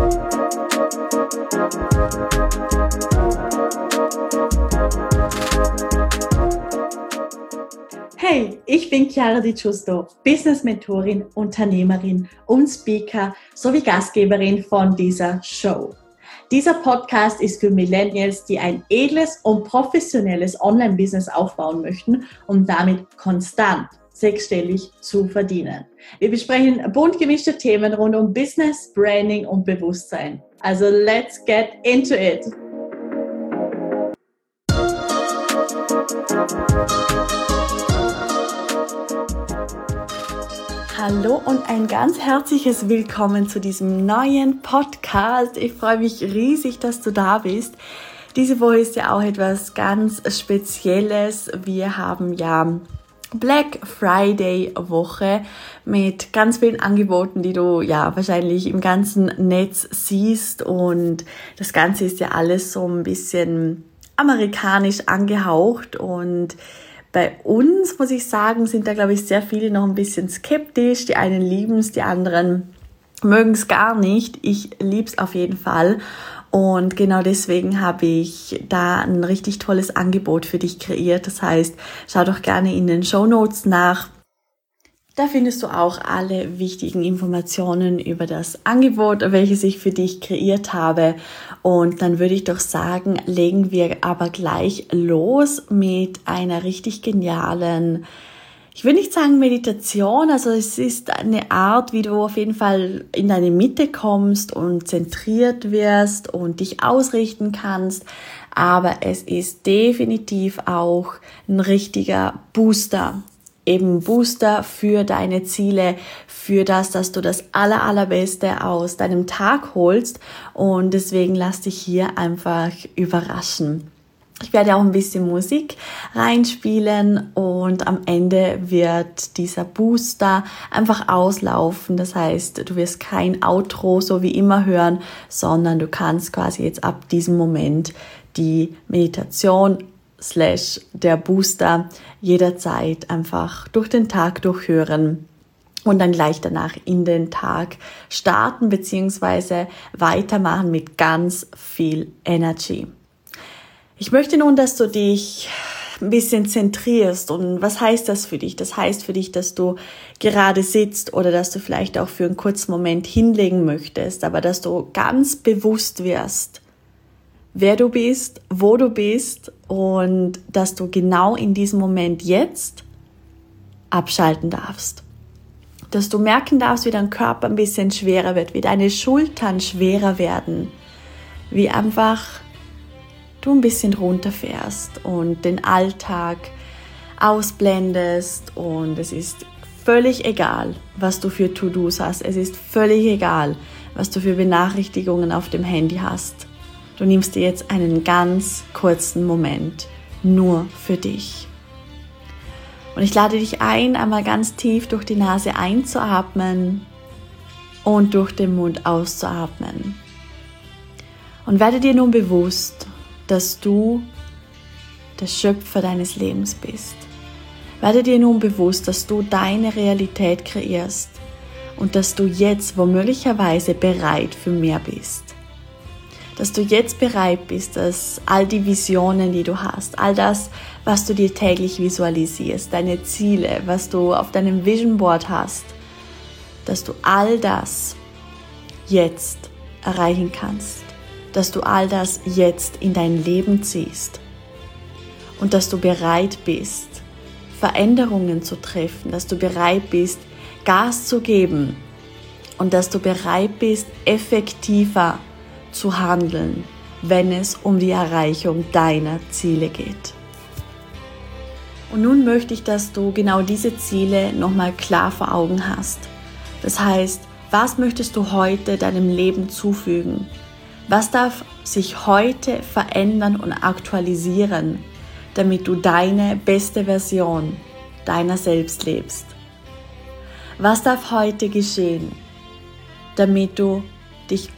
Hey, ich bin Chiara Di Giusto, Business-Mentorin, Unternehmerin und Speaker sowie Gastgeberin von dieser Show. Dieser Podcast ist für Millennials, die ein edles und professionelles Online-Business aufbauen möchten, um damit konstant sechsstellig zu verdienen. Wir besprechen bunt gemischte Themen rund um Business, Branding und Bewusstsein. Also let's get into it! Hallo und ein ganz herzliches Willkommen zu diesem neuen Podcast. Ich freue mich riesig, dass du da bist. Diese Woche ist ja auch etwas ganz Spezielles. Wir haben ja Black Friday Woche mit ganz vielen Angeboten, die du ja wahrscheinlich im ganzen Netz siehst. Und das Ganze ist ja alles so ein bisschen amerikanisch angehaucht und bei uns, muss ich sagen, sind da, glaube ich, sehr viele noch ein bisschen skeptisch. Die einen lieben es, die anderen mögen es gar nicht. Ich liebe es auf jeden Fall. Und genau deswegen habe ich da ein richtig tolles Angebot für dich kreiert. Das heißt, schau doch gerne in den Shownotes nach. Da findest du auch alle wichtigen Informationen über das Angebot, welches ich für dich kreiert habe. Und dann würde ich doch sagen, legen wir aber gleich los mit einer richtig genialen, ich will nicht sagen Meditation, also es ist eine Art, wie du auf jeden Fall in deine Mitte kommst und zentriert wirst und dich ausrichten kannst. Aber es ist definitiv auch ein richtiger Booster. Eben Booster für deine Ziele, für das, dass du das Allerbeste aus deinem Tag holst, und deswegen lass dich hier einfach überraschen. Ich werde auch ein bisschen Musik reinspielen und am Ende wird dieser Booster einfach auslaufen. Das heißt, du wirst kein Outro so wie immer hören, sondern du kannst quasi jetzt ab diesem Moment die Meditation / der Booster jederzeit einfach durch den Tag durchhören und dann gleich danach in den Tag starten bzw. weitermachen mit ganz viel Energy. Ich möchte nun, dass du dich ein bisschen zentrierst. Und was heißt das für dich? Das heißt für dich, dass du gerade sitzt oder dass du vielleicht auch für einen kurzen Moment hinlegen möchtest, aber dass du ganz bewusst wirst, wer du bist, wo du bist und dass du genau in diesem Moment jetzt abschalten darfst. Dass du merken darfst, wie dein Körper ein bisschen schwerer wird, wie deine Schultern schwerer werden, wie einfach du ein bisschen runterfährst und den Alltag ausblendest, und es ist völlig egal, was du für To-Dos hast. Es ist völlig egal, was du für Benachrichtigungen auf dem Handy hast. Du nimmst dir jetzt einen ganz kurzen Moment nur für dich. Und ich lade dich ein, einmal ganz tief durch die Nase einzuatmen und durch den Mund auszuatmen. Und werde dir nun bewusst, dass du der Schöpfer deines Lebens bist. Werde dir nun bewusst, dass du deine Realität kreierst und dass du jetzt womöglicherweise bereit für mehr bist. Dass du jetzt bereit bist, dass all die Visionen, die du hast, all das, was du dir täglich visualisierst, deine Ziele, was du auf deinem Vision Board hast, dass du all das jetzt erreichen kannst, dass du all das jetzt in dein Leben ziehst und dass du bereit bist, Veränderungen zu treffen, dass du bereit bist, Gas zu geben und dass du bereit bist, effektiver zu handeln, wenn es um die Erreichung deiner Ziele geht. Und nun möchte ich, dass du genau diese Ziele nochmal klar vor Augen hast. Das heißt, was möchtest du heute deinem Leben zufügen? Was darf sich heute verändern und aktualisieren, damit du deine beste Version deiner selbst lebst? Was darf heute geschehen, damit du dich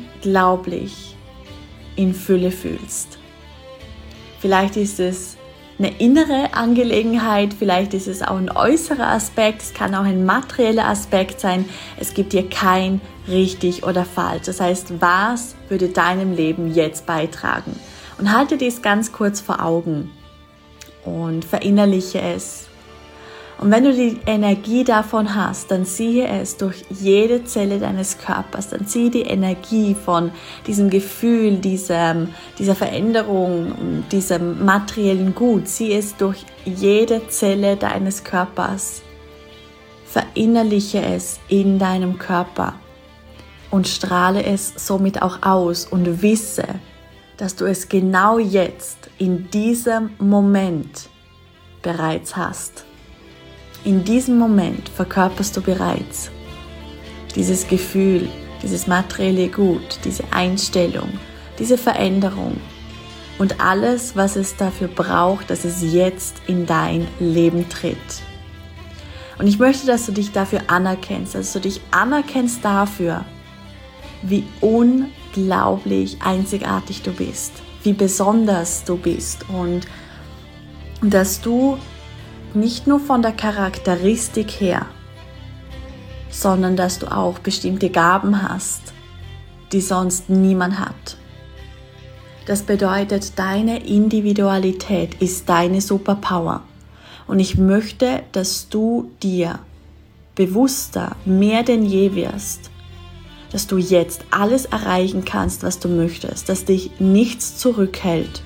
unglaublich in Fülle fühlst? Vielleicht ist es eine innere Angelegenheit, vielleicht ist es auch ein äußerer Aspekt, es kann auch ein materieller Aspekt sein. Es gibt hier kein richtig oder falsch. Das heißt, was würde deinem Leben jetzt beitragen? Und halte dies ganz kurz vor Augen und verinnerliche es. Und wenn du die Energie davon hast, dann ziehe es durch jede Zelle deines Körpers. Dann ziehe die Energie von diesem Gefühl, dieser Veränderung, diesem materiellen Gut. Ziehe es durch jede Zelle deines Körpers. Verinnerliche es in deinem Körper und strahle es somit auch aus und wisse, dass du es genau jetzt, in diesem Moment bereits hast. In diesem Moment verkörperst du bereits dieses Gefühl, dieses materielle Gut, diese Einstellung, diese Veränderung und alles, was es dafür braucht, dass es jetzt in dein Leben tritt. Und ich möchte, dass du dich dafür anerkennst, dass du dich anerkennst dafür, wie unglaublich einzigartig du bist, wie besonders du bist und dass du nicht nur von der Charakteristik her, sondern dass du auch bestimmte Gaben hast, die sonst niemand hat. Das bedeutet, deine Individualität ist deine Superpower. Und ich möchte, dass du dir bewusster, mehr denn je wirst, dass du jetzt alles erreichen kannst, was du möchtest, dass dich nichts zurückhält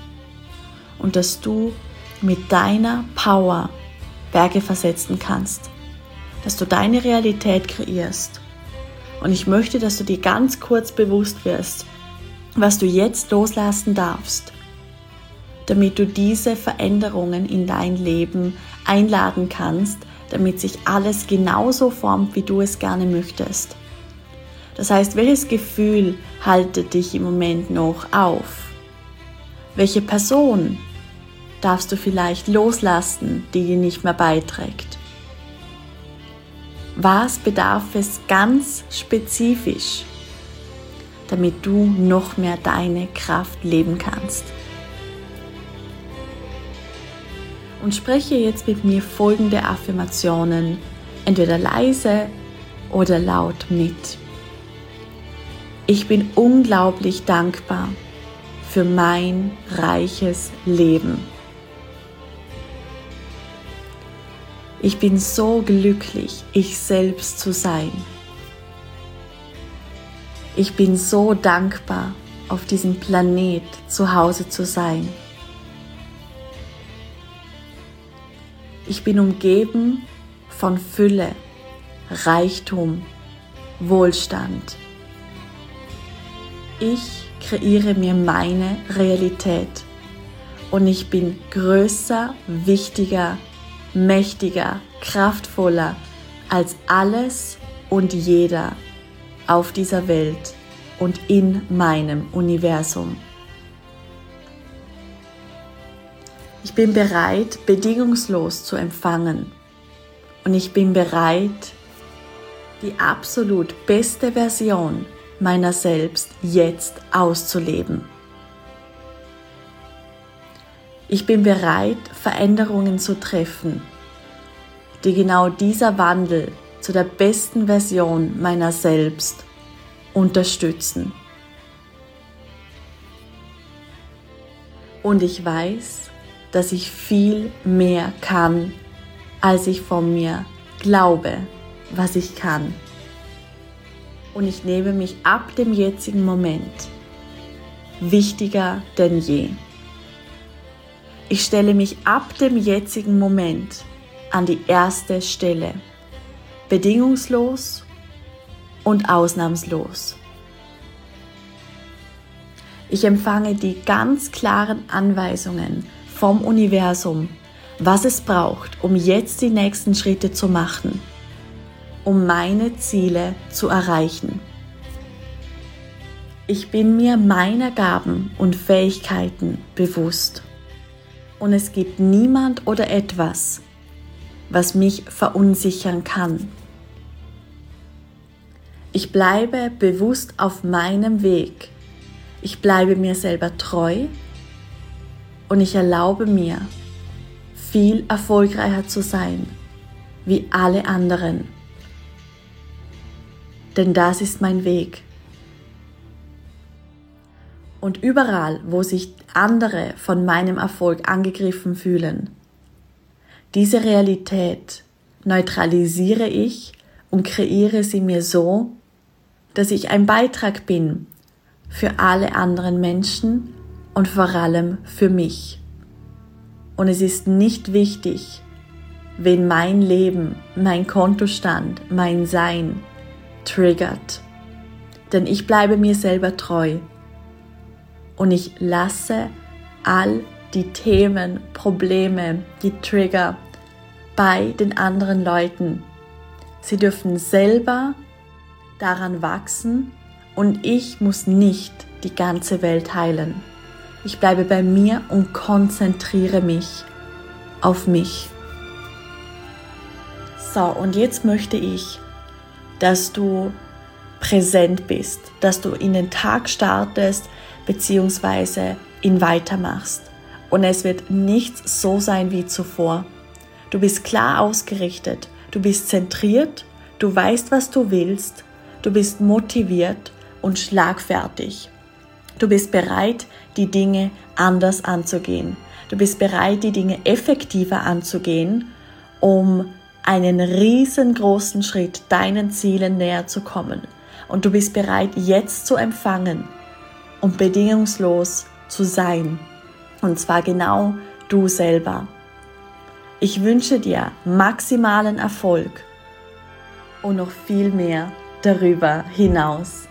und dass du mit deiner Power Berge versetzen kannst, dass du deine Realität kreierst. Und ich möchte, dass du dir ganz kurz bewusst wirst, was du jetzt loslassen darfst, damit du diese Veränderungen in dein Leben einladen kannst, damit sich alles genauso formt, wie du es gerne möchtest. Das heißt, welches Gefühl haltet dich im Moment noch auf? Welche Person darfst du vielleicht loslassen, die dir nicht mehr beiträgt? Was bedarf es ganz spezifisch, damit du noch mehr deine Kraft leben kannst? Und spreche jetzt mit mir folgende Affirmationen, entweder leise oder laut mit. Ich bin unglaublich dankbar für mein reiches Leben. Ich bin so glücklich, ich selbst zu sein. Ich bin so dankbar, auf diesem Planet zu Hause zu sein. Ich bin umgeben von Fülle, Reichtum, Wohlstand. Ich kreiere mir meine Realität und ich bin größer, wichtiger, mächtiger, kraftvoller als alles und jeder auf dieser Welt und in meinem Universum. Ich bin bereit, bedingungslos zu empfangen und ich bin bereit, die absolut beste Version meiner selbst jetzt auszuleben. Ich bin bereit, Veränderungen zu treffen, die genau dieser Wandel zu der besten Version meiner selbst unterstützen. Und ich weiß, dass ich viel mehr kann, als ich von mir glaube, was ich kann. Und ich nehme mich ab dem jetzigen Moment wichtiger denn je. Ich stelle mich ab dem jetzigen Moment an die erste Stelle, bedingungslos und ausnahmslos. Ich empfange die ganz klaren Anweisungen vom Universum, was es braucht, um jetzt die nächsten Schritte zu machen, um meine Ziele zu erreichen. Ich bin mir meiner Gaben und Fähigkeiten bewusst. Und es gibt niemand oder etwas, was mich verunsichern kann. Ich bleibe bewusst auf meinem Weg. Ich bleibe mir selber treu Und ich erlaube mir, viel erfolgreicher zu sein wie alle anderen. Denn das ist mein Weg. Und überall, wo sich andere von meinem Erfolg angegriffen fühlen, diese Realität neutralisiere ich und kreiere sie mir so, dass ich ein Beitrag bin für alle anderen Menschen und vor allem für mich. Und es ist nicht wichtig, wen mein Leben, mein Kontostand, mein Sein triggert. Denn ich bleibe mir selber treu. Und ich lasse all die Themen, Probleme, die Trigger bei den anderen Leuten. Sie dürfen selber daran wachsen und ich muss nicht die ganze Welt heilen. Ich bleibe bei mir und konzentriere mich auf mich. So, und jetzt möchte ich, dass du präsent bist, dass du in den Tag startest, beziehungsweise ihn weitermachst. Und es wird nichts so sein wie zuvor. Du bist klar ausgerichtet, du bist zentriert, du weißt, was du willst, du bist motiviert und schlagfertig. Du bist bereit, die Dinge anders anzugehen. Du bist bereit, die Dinge effektiver anzugehen, um einen riesengroßen Schritt deinen Zielen näher zu kommen. Und du bist bereit, jetzt zu empfangen und bedingungslos zu sein. Und zwar genau du selber. Ich wünsche dir maximalen Erfolg und noch viel mehr darüber hinaus.